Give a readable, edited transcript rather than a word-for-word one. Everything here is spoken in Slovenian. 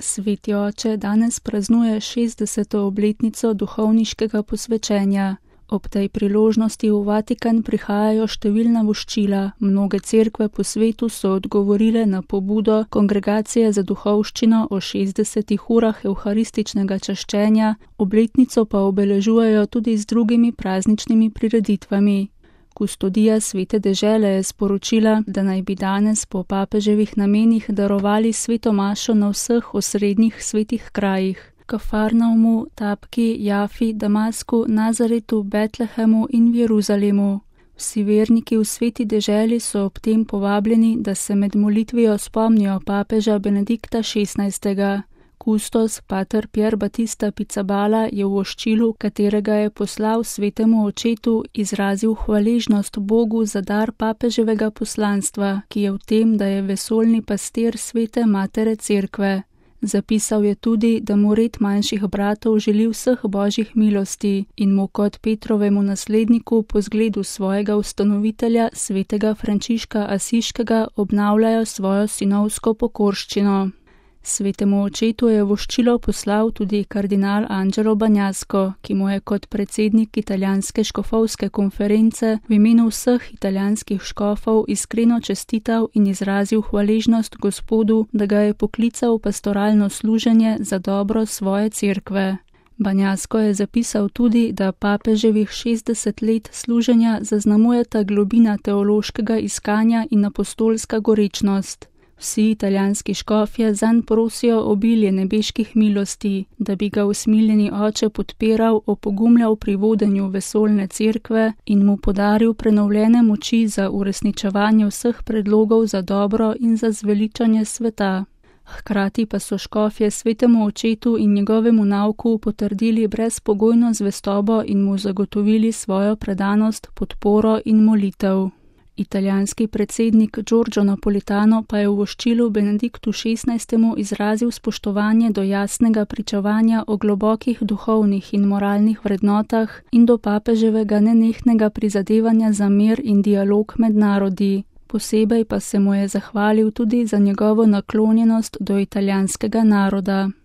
Sveti oče danes praznuje 60. obletnico duhovniškega posvečenja. Ob tej priložnosti v Vatikan prihajajo številna voščila. Mnoge cerkve po svetu so odgovorile na pobudo Kongregacije za duhovščino o 60 urah evharističnega čaščenja, obletnico pa obeležujejo tudi z drugimi prazničnimi prireditvami. Kustodija Svete dežele je sporočila, da naj bi danes po papeževih namenih darovali sveto mašo na vseh osrednjih svetih krajih: Kafarnaumu, Tapki, Jafi, Damasku, Nazaretu, Betlehemu in v Jeruzalemu. Vsi verniki v sveti deželi so ob tem povabljeni, da se med molitvijo spomnijo papeža Benedikta XVI. Kustos pater Pier Battista Pizzaballa je v voščilu, katerega je poslal svetemu očetu, izrazil hvaležnost Bogu za dar papeževega poslanstva, ki je v tem, da je vesoljni pastir svete matere cerkve. Zapisal je tudi, da mu red manjših bratov želi vseh božjih milosti in mu kot Petrovemu nasledniku po zgledu svojega ustanovitelja, svetega Frančiška Asiškega, obnavljajo svojo sinovsko pokorščino. Svetemu očetu je voščilo poslal tudi kardinal Angelo Bagnasco, ki mu je kot predsednik italijanske škofovske konference v imenu vseh italijanskih škofov iskreno čestital in izrazil hvaležnost Gospodu, da ga je poklical v pastoralno služenje za dobro svoje cerkve. Bagnasco je zapisal tudi, da papeževih 60 let služenja zaznamujeta globina teološkega iskanja in apostolska gorečnost. Vsi italijanski škofje zanj prosijo obilje nebeških milosti, da bi ga usmiljeni oče podpiral, opogumljal pri vodenju vesoljne cerkve in mu podaril prenovljene moči za uresničevanje vseh predlogov za dobro in za zveličanje sveta. Hkrati pa so škofje svetemu očetu in njegovemu nauku potrdili brezpogojno zvestobo in mu zagotovili svojo predanost, podporo in molitev. Italijanski predsednik Giorgio Napolitano pa je v voščilu Benediktu XVI. Izrazil spoštovanje do jasnega pričevanja o globokih duhovnih in moralnih vrednotah in do papeževega nenehnega prizadevanja za mir in dialog med narodi. Posebej pa se mu je zahvalil tudi za njegovo naklonjenost do italijanskega naroda.